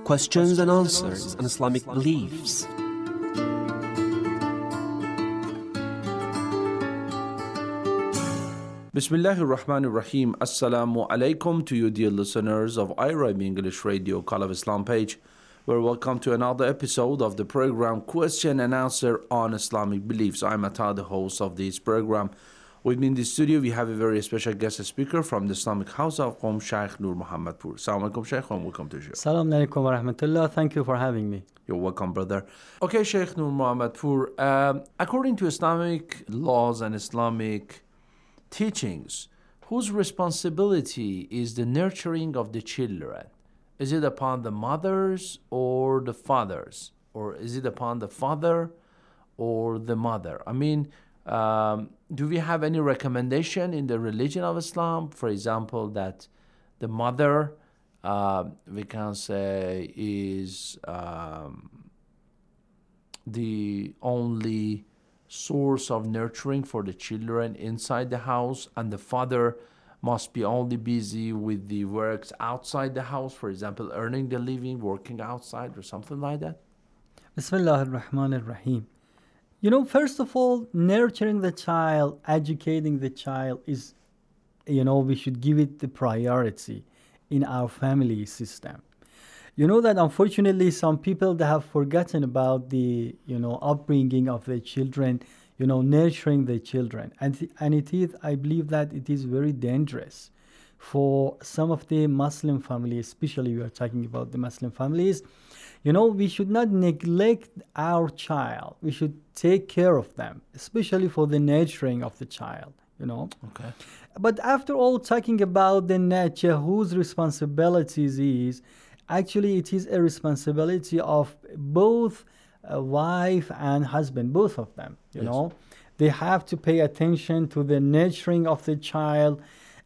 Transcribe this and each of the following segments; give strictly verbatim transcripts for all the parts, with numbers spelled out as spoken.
questions and answers on Islamic beliefs. Bismillahir Rahmanir Rahim. Assalamu alaikum to you, dear listeners of I R I B English Radio Call of Islam page. We're welcome to another episode of the program Question and Answer on Islamic Beliefs. I'm Atta, the host of this program. With me in the studio, we have a very special guest speaker from the Islamic House of Qom, Sheikh Nur Muhammad Poor. Assalamu alaikum, Sheikh, and welcome to the show. Assalamu alaikum wa rahmatullah. Thank you for having me. You're welcome, brother. Okay, Sheikh Nur Muhammad Poor, um, according to Islamic laws and Islamic teachings, whose responsibility is the nurturing of the children? Is it upon the mothers or the fathers? Or is it upon the father or the mother? I mean, um, do we have any recommendation in the religion of Islam, for example, that the mother, uh, we can say, is um, the only source of nurturing for the children inside the house, and the father must be only busy with the works outside the house, for example, earning the living, working outside or something like that? Bismillah ar-Rahman ar-Rahim. You know, first of all, nurturing the child, educating the child is, you know, we should give it the priority in our family system. You know that unfortunately some people, they have forgotten about the, you know, upbringing of their children, you know, nurturing their children. And, th- and it is, I believe that it is very dangerous for some of the Muslim families, especially we are talking about the Muslim families. You know, we should not neglect our child. We should take care of them, especially for the nurturing of the child, you know. Okay. But after all, talking about the nature, whose responsibilities is, actually, it is a responsibility of both uh, wife and husband, both of them, you yes. know. They have to pay attention to the nurturing of the child.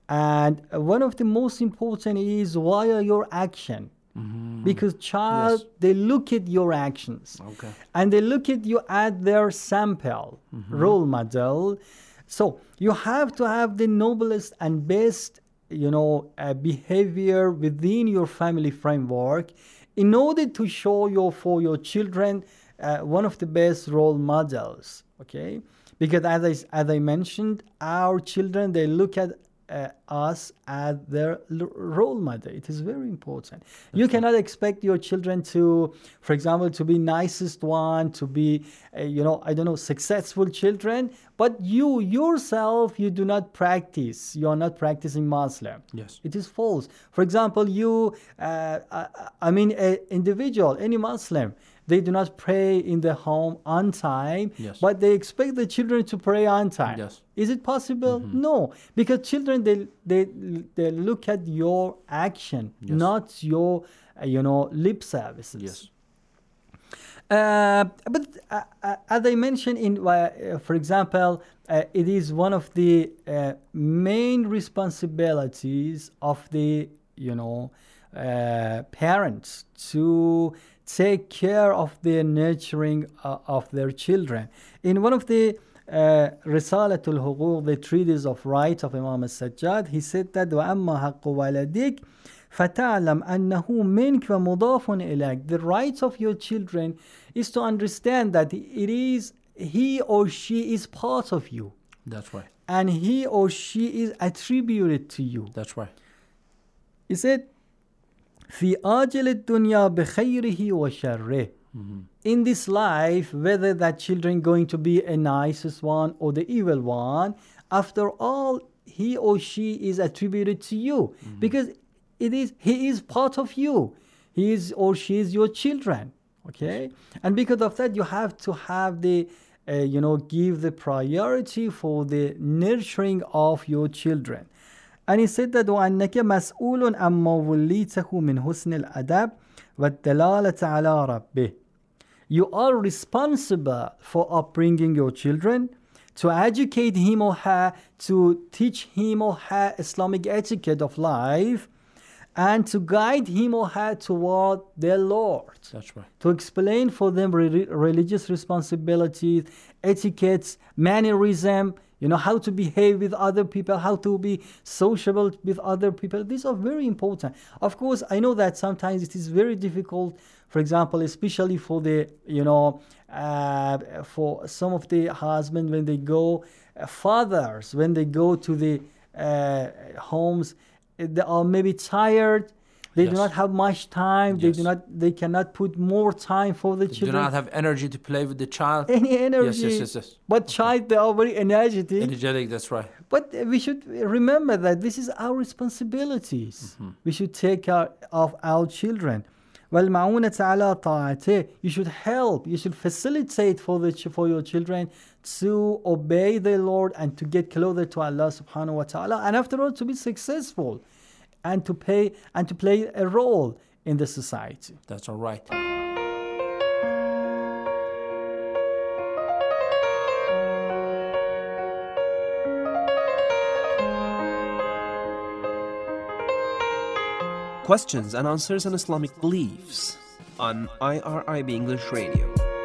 And one of the most important is, why are your action? Mm-hmm. Because child, yes. they look at your actions. Okay. And they look at you at their sample, mm-hmm. role model. So you have to have the noblest and best you know, uh, behavior within your family framework in order to show your for your children uh, one of the best role models, okay? Because as I, as I mentioned, our children, they look at uh, us as their l- role model. It is very important. That's you right. cannot expect your children to, for example, to be nicest one, to be, uh, you know, I don't know, successful children, but you yourself, you do not practice. You are not practicing Muslim. Yes. It is false. For example, you, uh, I, I mean, an individual, any Muslim, they do not pray in the home on time, yes. but they expect the children to pray on time. Yes. Is it possible? Mm-hmm. No, because children, they they they look at your action, yes. not your, uh, you know, lip services. Yes. Uh, but uh, uh, as I mentioned, in uh, for example, uh, it is one of the uh, main responsibilities of the, you know, uh, parents to take care of the nurturing uh, of their children. In one of the uh, Risalatul Huquq, the treatise of rights of Imam al-Sajjad, he said that وَأَمَّا حَقُّ وَلَدِكَ فَتَعْلَمْ أَنَّهُ مِنْكَ وَمُضَافٌ إِلَيْكَ. The rights of your children is to understand that it is he or she is part of you. That's right. And he or she is attributed to you. That's right. He said, في آجل الدنيا بخيره وشره. In this life, whether that children going to be a nicest one or the evil one, after all, he or she is attributed to you, mm-hmm. because it is he is part of you. He is or she is your children. Okay, and because of that, you have to have the, uh, you know, give the priority for the nurturing of your children. And he said that وَأَنَّكَ مَسْئُولٌ أَمَّا وُلِّيتَهُ مِنْ حُسْنِ الْأَدَبِ وَالدَّلَالَةِ عَلَىٰ رَبِّهِ. You are responsible for upbringing your children, to educate him or her, to teach him or her Islamic etiquette of life, and to guide him or her toward their Lord. That's right. To explain for them re- religious responsibilities, etiquettes, mannerism, you know, how to behave with other people, how to be sociable with other people. These are very important. Of course, I know that sometimes it is very difficult, for example, especially for the, you know, uh, for some of the husbands when they go, uh, fathers, when they go to the uh, homes, they are maybe tired. They Yes. do not have much time. Yes. They do not. They cannot put more time for the They children. do not have energy to play with the child. Any energy. Yes, yes, yes, yes. But child, they are very energetic. Energetic, that's right. But we should remember that this is our responsibilities. Mm-hmm. We should take care of our children. وَالْمَعُونَةَ عَلَىٰ طَاعَتِهِ. You should help, you should facilitate for the for your children to obey the Lord and to get closer to Allah subhanahu wa ta'ala, and after all to be successful and to pay and to play a role in the society. That's all right. Questions and answers on Islamic beliefs on I R I B English Radio.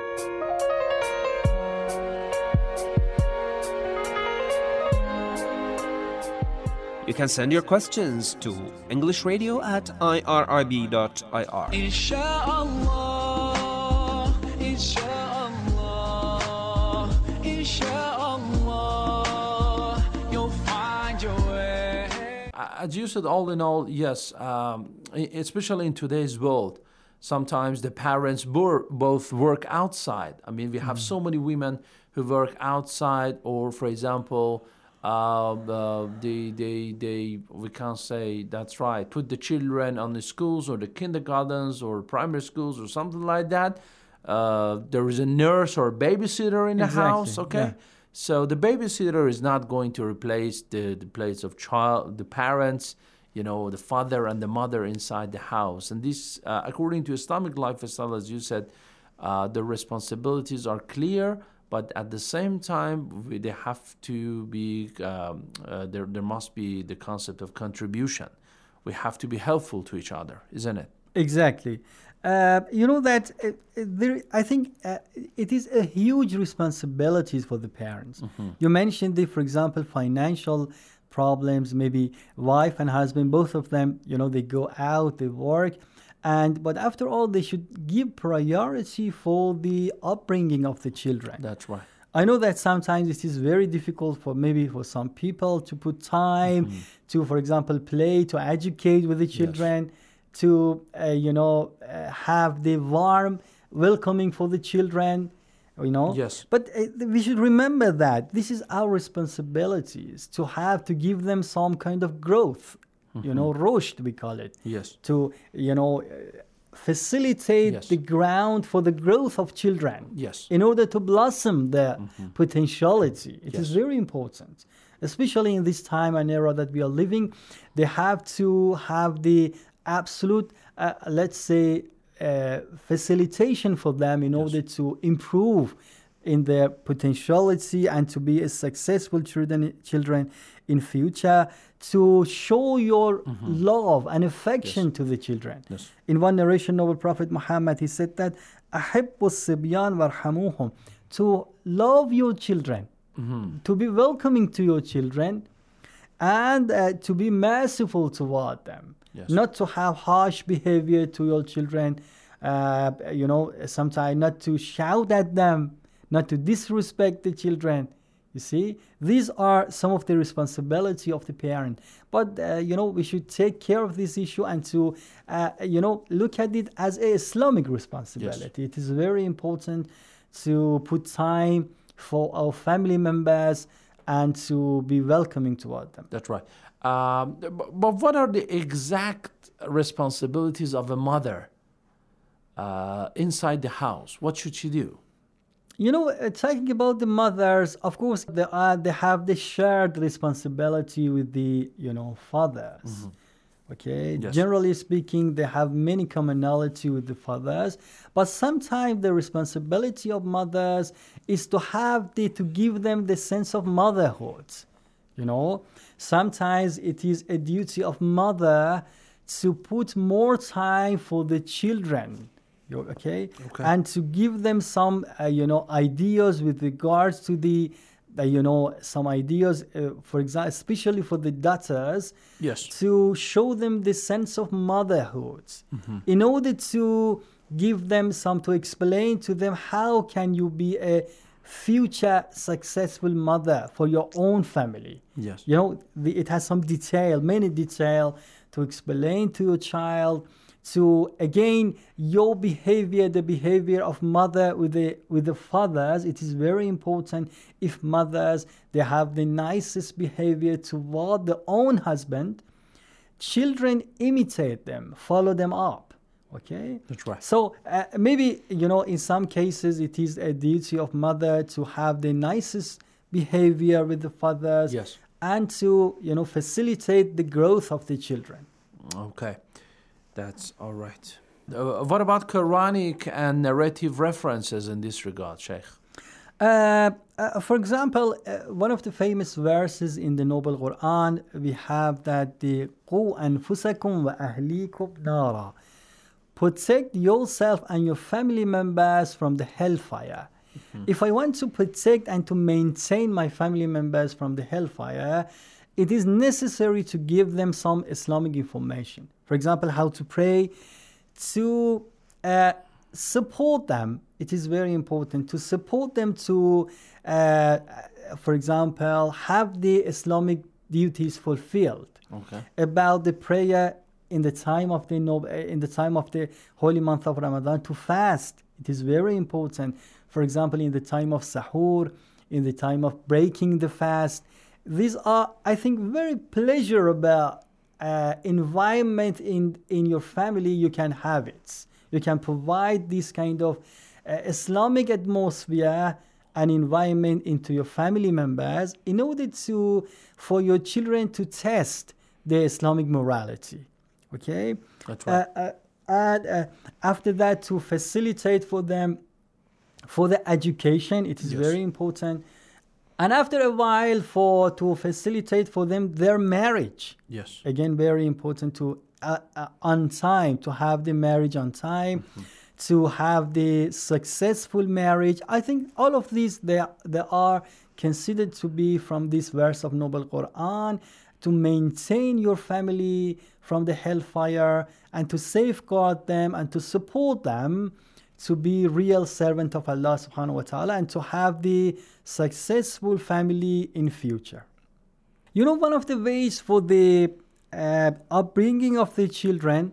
You can send your questions to englishradio at I R I B dot I R. Inshallah, inshallah, inshallah, you'll find your way. As you said, all in all, yes, um, especially in today's world, sometimes the parents bo- both work outside. I mean, we have so many women who work outside, or for example, uh, uh, they, they, they, we can't say, that's right, put the children on the schools or the kindergartens or primary schools or something like that. Uh, there is a nurse or a babysitter in the Exactly, house, okay? yeah. So the babysitter is not going to replace the, the place of child, the parents, you know, the father and the mother inside the house. And this, uh, according to Islamic lifestyle, as you said, uh, the responsibilities are clear, but at the same time, we, they have to be, um, uh, there, there must be the concept of contribution. We have to be helpful to each other, isn't it? Exactly. Uh, you know that uh, there, I think uh, it is a huge responsibility for the parents. Mm-hmm. You mentioned the, for example, financial problems. Maybe wife and husband, both of them, you know, they go out, they work, and but after all, they should give priority for the upbringing of the children. That's right. I know that sometimes it is very difficult for maybe for some people to put time Mm-hmm. to, for example, play, to educate with the children, to, uh, you know, uh, have the warm welcoming for the children, you know. Yes. But uh, we should remember that this is our responsibilities to have to give them some kind of growth, you know, rushd we call it. Yes. To, you know, uh, facilitate Yes. the ground for the growth of children Yes. in order to blossom their potentiality. It is Yes. very important, especially in this time and era that we are living. They have to have the absolute, uh, let's say, uh, facilitation for them in order to improve in their potentiality and to be a successful children, children in future, to show your love and affection to the children. Yes. In one narration, noble Prophet Muhammad, he said that أحب الصبيان وارحموهم, to love your children, to be welcoming to your children, and uh, to be merciful toward them. Yes. Not to have harsh behavior to your children, uh, you know, sometimes not to shout at them, not to disrespect the children. You see, these are some of the responsibility of the parent. But, uh, you know, we should take care of this issue and to, uh, you know, look at it as a Islamic responsibility. It is very important to put time for our family members and to be welcoming toward them. That's right. Um, but, but what are the exact responsibilities of a mother uh, inside the house? What should she do? You know, uh, talking about the mothers, of course, they are they have the shared responsibility with the, you know, fathers. Okay, Yes. generally speaking, they have many commonality with the fathers, but sometimes the responsibility of mothers is to have the to give them the sense of motherhood. You know, sometimes it is a duty of mother to put more time for the children. You- Okay? Okay. And to give them some, uh, you know, ideas with regards to the uh, you know, some ideas, uh, for example, especially for the daughters, Yes. to show them the sense of motherhood, in order to give them some, to explain to them how can you be a future successful mother for your own family. Yes. You know, the, it has some detail, many detail to explain to your child, to again your behavior, the behavior of mother with the with the fathers. It is very important. If mothers, they have the nicest behavior toward their own husband, children imitate them, follow them up. Okay, That's right. so uh, maybe, you know, in some cases it is a duty of mother to have the nicest behavior with the fathers, Yes. and to, you know, facilitate the growth of the children. Okay, that's all right. Uh, what about Quranic and narrative references in this regard, Sheikh? Uh, uh, for example, uh, one of the famous verses in the Noble Quran, we have that the قُوا أَنفُسَكُمْ وَأَهْلِيكُمْ نَارًا, protect yourself and your family members from the hellfire. Mm-hmm. If I want to protect and to maintain my family members from the hellfire, it is necessary to give them some Islamic information. For example, how to pray, to uh, support them. It is very important to support them to, uh, for example, have the Islamic duties fulfilled. Okay. About the prayer in the time of the in the time of the holy month of Ramadan, to fast. It is very important. For example, in the time of sahur, in the time of breaking the fast. These are, I think, very pleasurable uh, environment in, in your family. You can have it. You can provide this kind of uh, Islamic atmosphere and environment into your family members in order to, for your children to test the Islamic morality. Okay? That's right. Uh, uh, and uh, after that, to facilitate for them, for the education, it is Yes. very important. And after a while, for to facilitate for them their marriage. Yes. Again, very important to uh, uh, on time, to have the marriage on time, mm-hmm. to have the successful marriage. I think all of these, they, they are considered to be from this verse of Noble Quran, to maintain your family from the hellfire and to safeguard them and to support them to be real servant of Allah subhanahu wa ta'ala and to have the successful family in future. You know, one of the ways for the uh, upbringing of the children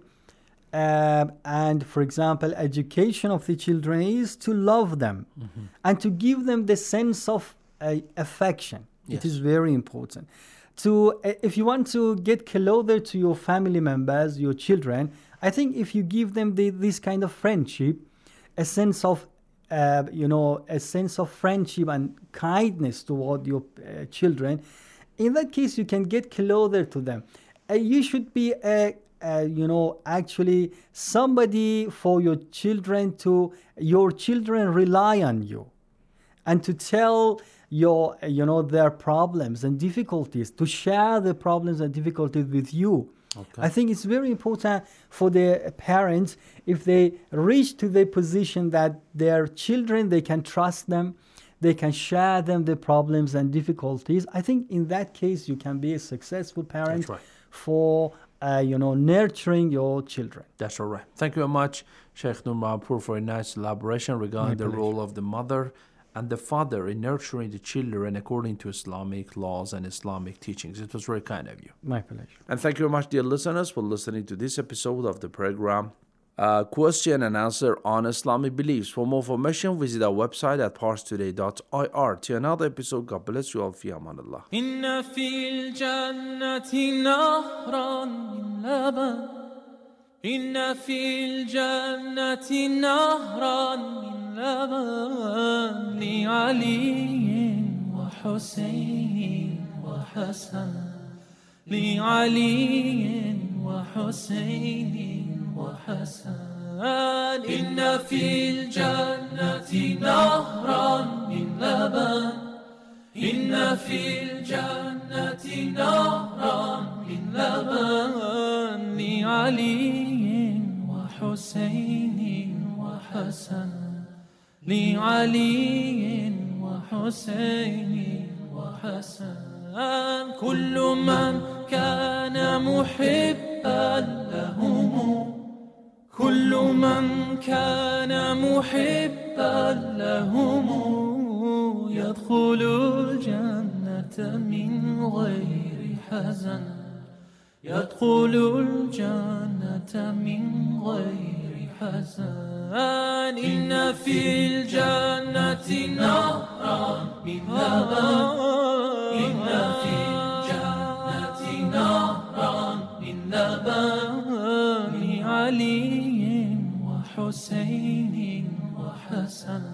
uh, and, for example, education of the children is to love them mm-hmm. and to give them the sense of uh, affection. Yes. It is very important. To, uh, if you want to get closer to your family members, your children, I think if you give them the, this kind of friendship, a sense of, uh, you know, a sense of friendship and kindness toward your uh, children, in that case, you can get closer to them. Uh, you should be, a, a, you know, actually somebody for your children to, your children rely on you, and to tell your, you know, their problems and difficulties, to share the problems and difficulties with you. Okay. I think it's very important for the parents, if they reach to the position that their children, they can trust them, they can share them the problems and difficulties. I think in that case, you can be a successful parent. That's right. For, uh, you know, nurturing your children. That's all right. Thank you very much, Sheikh Nur Mahpour, for a nice elaboration regarding the role of the mother and the father in nurturing the children according to Islamic laws and Islamic teachings. It was very kind of you. My pleasure. And thank you very much, dear listeners, for listening to this episode of the program, uh, Question and Answer on Islamic Beliefs. For more information, visit our website at pars today dot I R. Till another episode, God bless you all. Fi amanallah. إن في الجنة نهرا من لبن إن في الجنة نهرا من لبن لعلي وحسين وحسن لعلي وحسين وحسن إن في الجنة نهرا من لبن إن في الجنة نهرا من لبن لعلي وحسين وحسن لعلي وحسين وحسن كل من كان محبا لهم كل من كان محبا لهم يدخل الجنة من غير حزن يدخل الجنة من غير حزن إن في الجنة نهرا من لبن إن في الجنة نهرا من لبن علي وحسين وحسن